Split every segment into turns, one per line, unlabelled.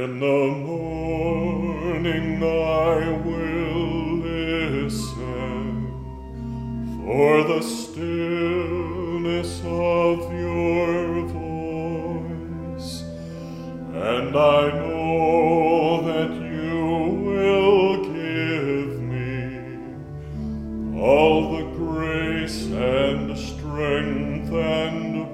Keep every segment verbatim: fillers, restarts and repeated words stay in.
In the morning I will listen for the stillness of your voice, and I know that you will give me all the grace and strength and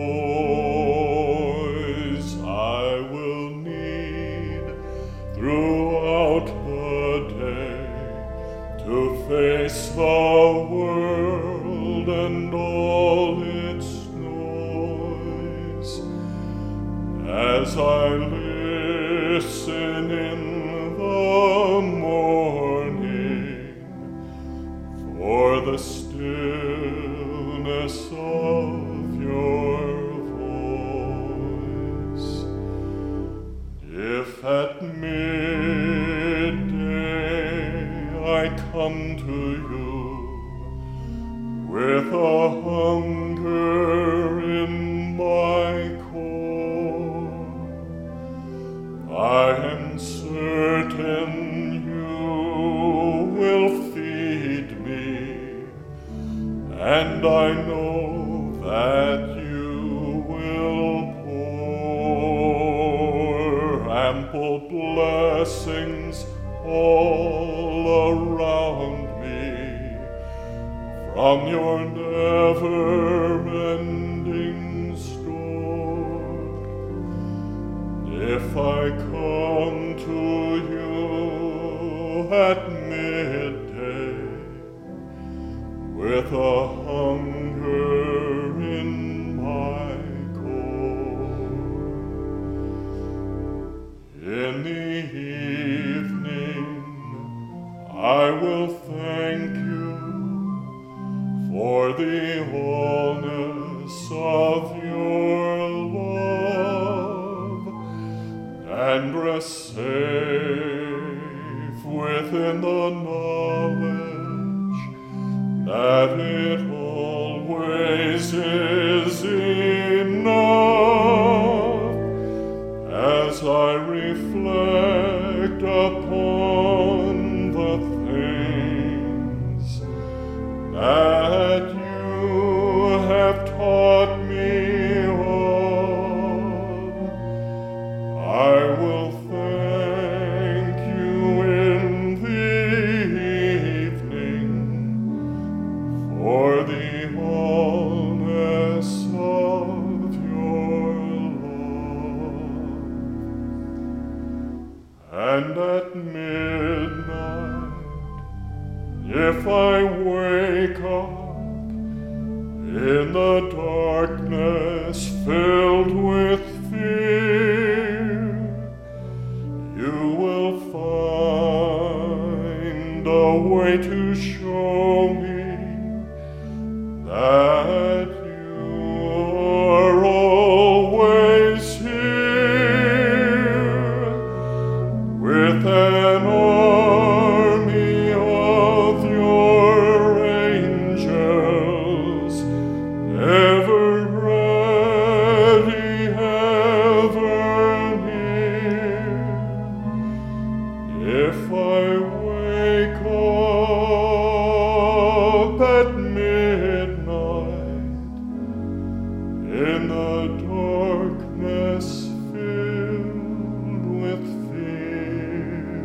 poise I will need throughout the day to face the world and all its noise. As I listen in the morning for the stillness of your voice, if at midday I come to you with a hunger in my core, I am certain you will feed me, and I know that you will pour ample blessings all around me from your never-ending store. If I come to you at midday with a hunger in my core, in the evening I will thank you for the allness of your love, and rest safe within the knowledge that it always is enough. As I reflect upon the things that you have taught me of, I will thank you in the evening for the allness of your love. And at midnight, if I wake up in the darkness filled with fear, you will find a way to show me that you are always here with an army of your angels, ever ready, ever near. If I wake up at midnight in the darkness filled with fear,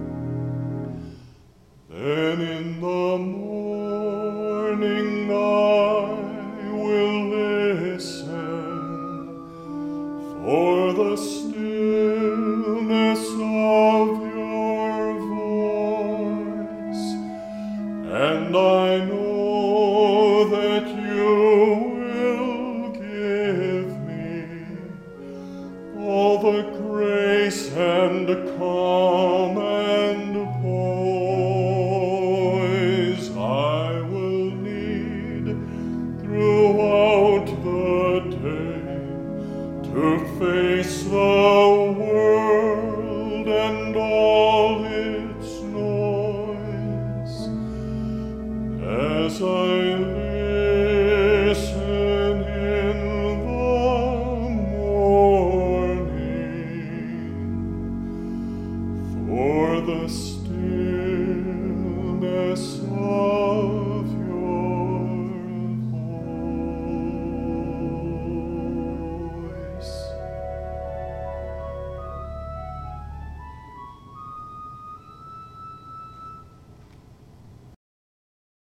then in the morning I will listen for the stillness of your voice, and I know that you will give me all the grace and calm and poise I will need throughout the day to face the world and all its noise. As I listen in the morning stillness